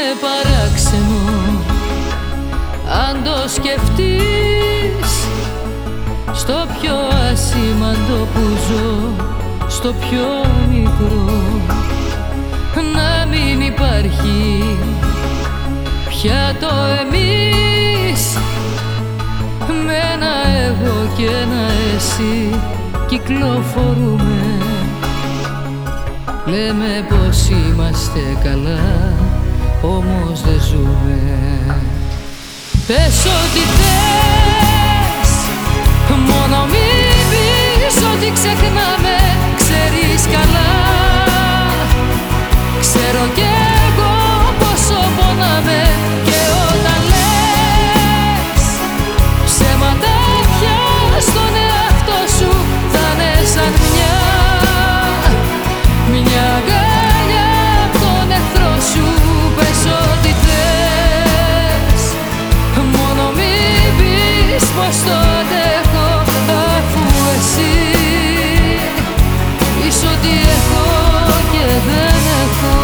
παράξενο αν το σκεφτείς. Στο πιο ασήμαντο που ζω, στο πιο μικρό, να μην υπάρχει πια το εμείς. Με ένα εγώ και ένα εσύ κυκλοφορούμε. Λέμε πως είμαστε καλά, όμως δεν ζούμε. Πες ό,τι θες, μόνο μην πεις ότι ξεχνάμε. Ξέρεις καλά, ξέρω κι εγώ πόσο πονάμε. Και όταν λες ψέματα πια στον εαυτό σου, θα είναι σαν μια αγκαλιά απ' τον εχθρό σου. Πες ό,τι θες, μόνο μην πεις πως το αντέχω, αφού εσύ είσαι ό,τι έχω και δεν έχω.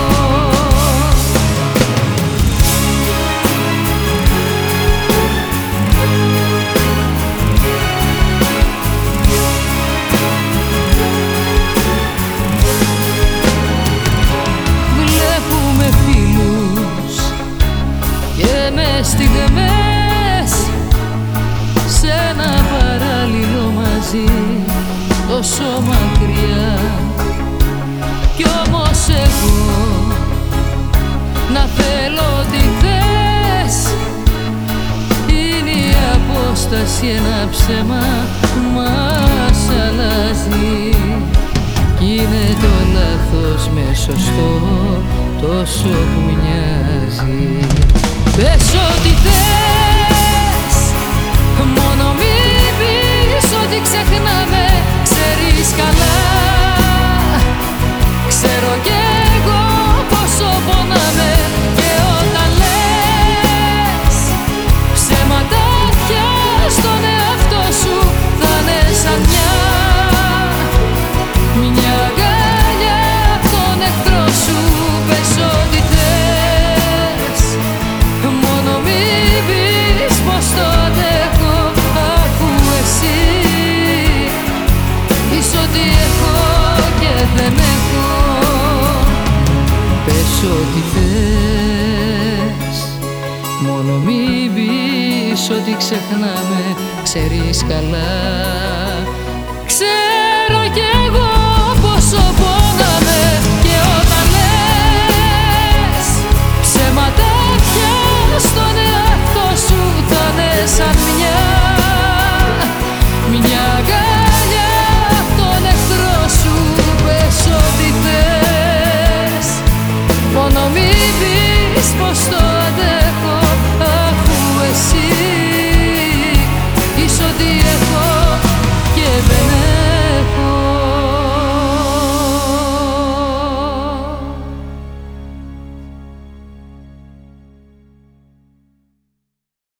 Βλέπουμε φίλους και με στιγμές σε ένα παράλληλο μαζί, τόσο μακριά. Κι όμως εγώ να θέλω ό,τι θες, είναι η απόσταση ένα ψέμα μας αλλάζει. Κι είναι το λάθος με σωστό, τόσο που μοιάζει. Πες ό,τι θες, μόνο μην πεις ότι ξεχνάμε. Ξέρεις καλά, ξέρω κι εγώ πόσο πονάμε. Και όταν λες ψέματα πια στον εαυτό σου, θα είναι σαν μια αγκαλιά απ' τον εχθρό σου. Πες ό,τι θες, μόνο μην πεις πως το αντέχω, αφού εσύ είσαι ό,τι έχω και δεν έχω. Πες ό,τι θες, μόνο μην πεις ότι ξεχνάμε. Ξέρεις καλά, ξέρω κι εγώ